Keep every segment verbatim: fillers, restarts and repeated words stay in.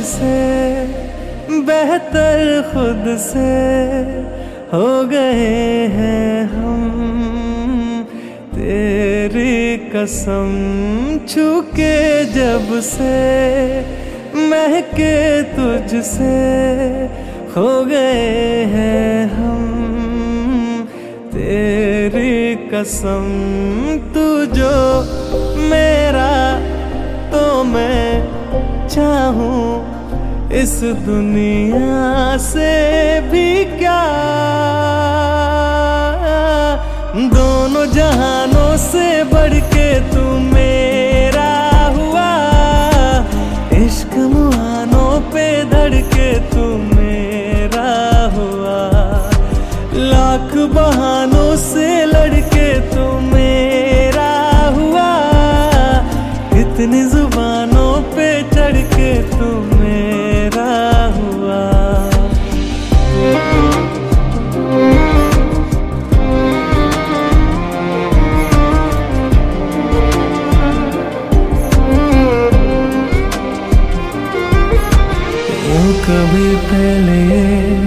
से बेहतर खुद से हो गए हैं हम। तेरी कसम छूके जब से महके तुझसे खो गए हैं हम। तेरी कसम तू जो मेरा तो मैं चाहूं इस दुनिया से भी क्या। दोनों जहानों से बढ़ के तू मेरा हुआ। इश्क मुहानों पे धड़के तू मेरा हुआ। लाख बहानों से लड़के तू मेरा हुआ। कितनी जुबानों पे चढ़ के तू मेरा हुआ। कभी पहले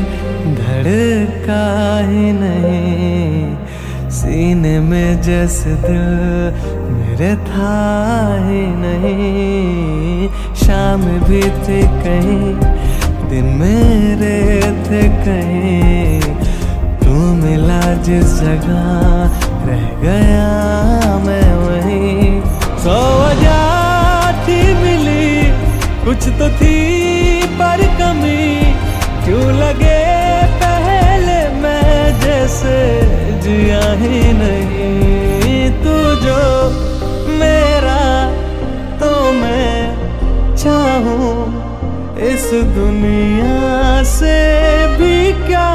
धड़का ही नहीं सीने में जैसे दिल मेरे था ही नहीं। शाम भी थी कहीं दिन मेरे थे कहीं। तू मिला जिस जगह रह गया मैं वहीं। सौ वजह थी मिली कुछ तो थी पर कमी। क्यों लगे पहले मैं जैसे जिया ही नहीं। तू जो मेरा तो मैं चाहूं इस दुनिया से भी क्या।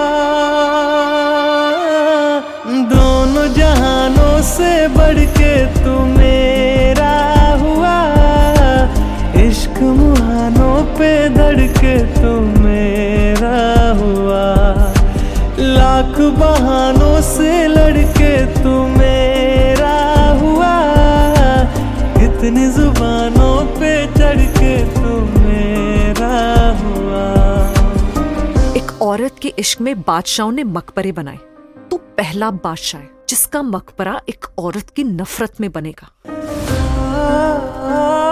दोनों जहानों से बढ़ के तू मेरा हुआ। इश्क मुहानों पे धड़के तू मेरा हुआ। लाख बहानों से लड़के तू मेरा हुआ। कितनी जुबानों पे चढ़ के तू मेरा हुआ। एक औरत के इश्क में बादशाहों ने मकबरे बनाए। तू पहला बादशाह है जिसका मकबरा एक औरत की नफरत में बनेगा।